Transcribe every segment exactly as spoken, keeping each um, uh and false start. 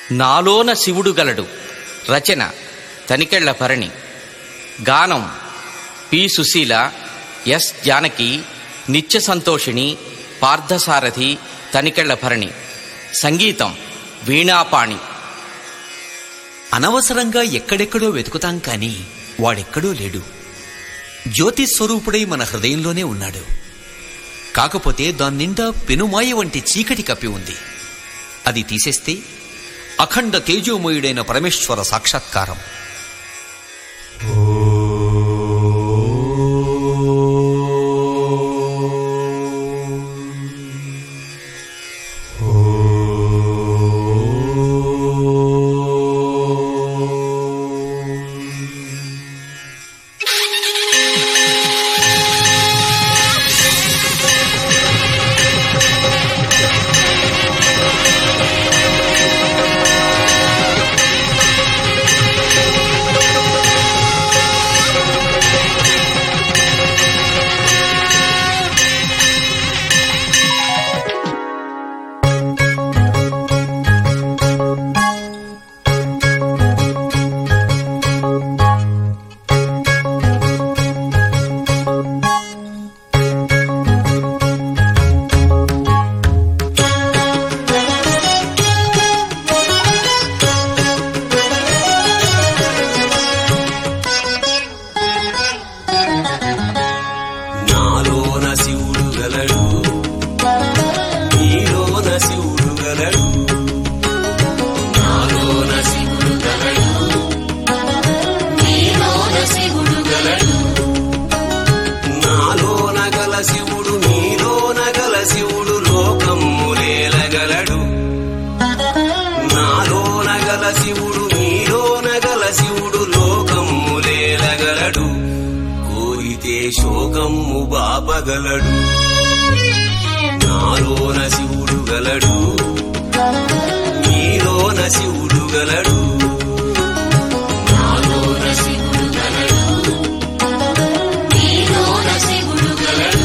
నాలోన శివుడు గలడు. రచన తనికెళ్ల భరణి. గానం పి సుశీల, ఎస్ జానకి, నిత్య సంతోషిణి, పార్థసారథి, తనికెళ్ల భరణి. సంగీతం వీణాపాణి. అనవసరంగా ఎక్కడెక్కడో వెతుకుతాం కాని వాడెక్కడో లేడు. జ్యోతిస్వరూపుడై మన హృదయంలోనే ఉన్నాడు. కాకపోతే దాన్నిండా పెనుమాయ వంటి చీకటి కప్పి ఉంది. అది తీసేస్తే అఖండ తేజోమయుడైన పరమేశ్వర సాక్షాత్కారం. శోకమ్ము బాపగలడు. నాలోన శివుడు గలడు, నీలోన శివుడు గలడు. నాలోన శివుడు గలడు, నీలోన శివుడు గలడు.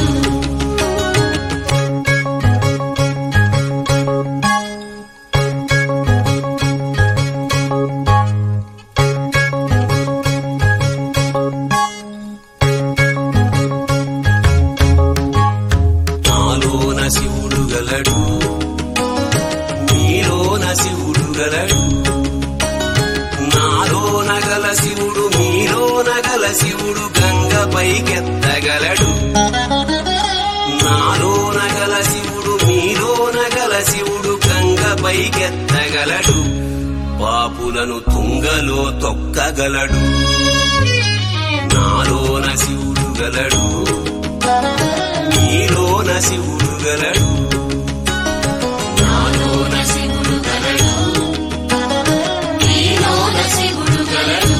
నీలోన శివుడు గలడు, నాలోన గల శివుడు నీలోన గల శివుడు గంగపైకెత్తగలడు. నాలోన గల శివుడు నీలోన గల శివుడు గంగపైకెత్తగలడు. పాపులను తుంగలో తొక్కగలడు. నాలోన శివుడు గలడు, నీలోన శివుడు గలడు. నాలోన శివుడు గలడు, నీలోన శివుడు గలడు.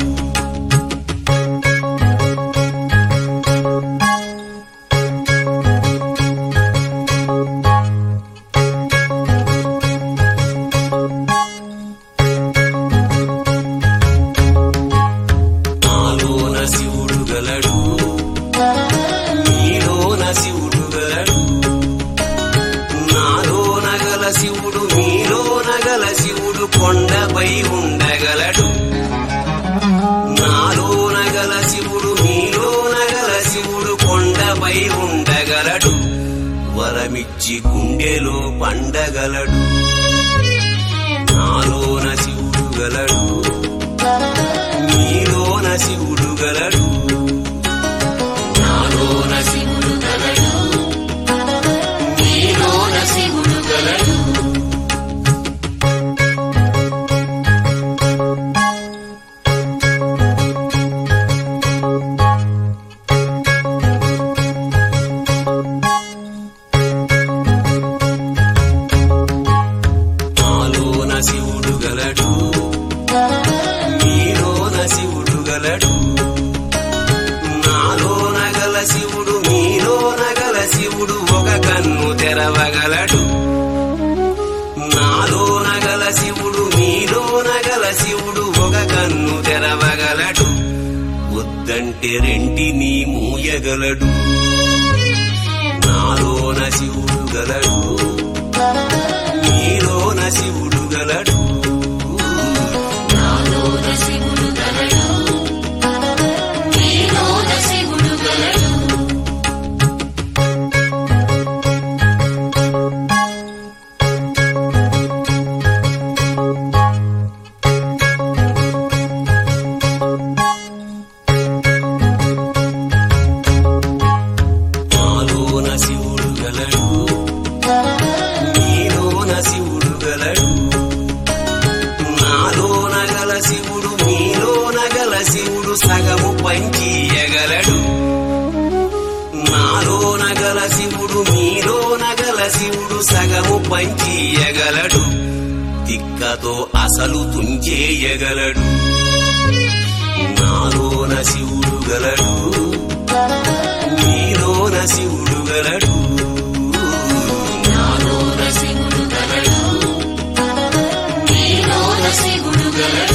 నాలోన శివుడు గలడు, నీలోన శివుడు గలడు. నాలోన గల శివుడు నీలోన గల శివుడు కొండపై ఉండగలడు. నాలోన గల శివుడు నీలోన గల శివుడు కొండపై ఉండగలడు. వరమిచ్చి గుండెలో పండగలడు. నాలోన శివుడు గలడు, నీలోన శివుడు గలడు. నాలోన శివుడు గలడు, నీలోన శివుడు గలడు. నాలోన శివుడు గలడు, నీలోన శివుడు గలడు. నాలోన గల శివుడు నీలోన గల శివుడు ఒక కన్ను తెరవగలడు. నాలోన గల శివుడు నీలోన గల శివుడు ఒక కన్ను తెరవగలడు. వద్దంటే రెంటిని మూయగలడు. నాలోన శివుడు గలడు, నీలోన శివుడు గలడు. నాలోన గల శివుడు మీలోన గల శివుడు సగము పంచియగలడు, తిక్కతో అసలు తుంచేయగలడు. నాలోన శివుడు గలడు, మీలోన శివుడు గలడు. నాలోన శివుడు గలడు, నీలోన శివుడు గలడు.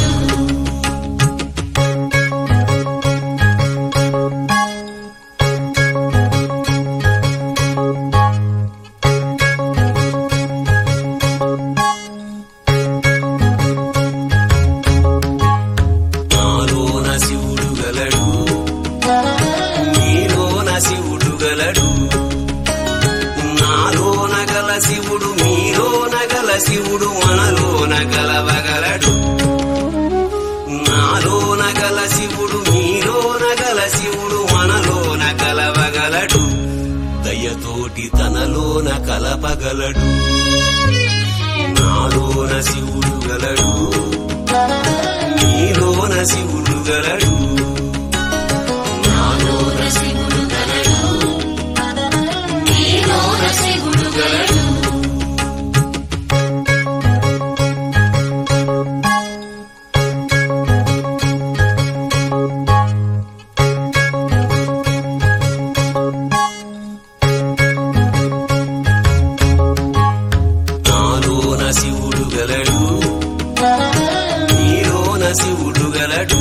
నాలోన శివుడు గలడు, మీలోన శివుడు గలడు. నాలోన గల శివుడు మీలోన గల శివుడు మనలోన కలవగలడు. నాలోన గల శివుడు మీలోన గల శివుడు మనలోన కలవగలడు, దయతోటి తనలోన కలపగలడు. నాలోన శివుడు గలడు, మీలోన శివుడు గలడు. నాలోన శివుడు గలడు, నీలోన శివుడు గలడు. నాలోన శివుడు గలడు, మీలోన శివుడు గలడు.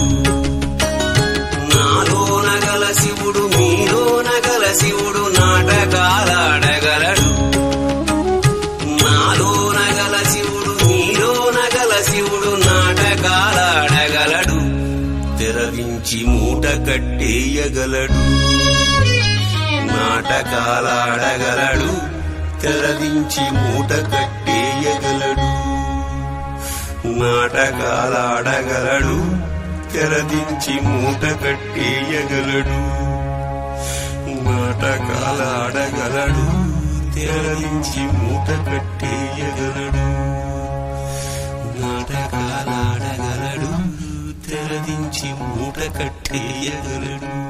నాలోన గల శివుడు మీలోన గల శివుడు నాటకాలాడగలడు. నాలోన గల శివుడు మీలోన గల శివుడు నాటకాలాడగలడు, తెరవించి మూట కట్టేయగలడు. నాటకాలాడగలడు, తెరదించి మూట కట్టేయగలడు. నాటకాలాడగలడు, తెరదించి మూట కట్టేయగలడు. నాటకాలాడగలడు, తెరదించి మూట కట్టేయగలడు. నాటకాలాడగలడు, తెరదించి మూట కట్టేయగలడు.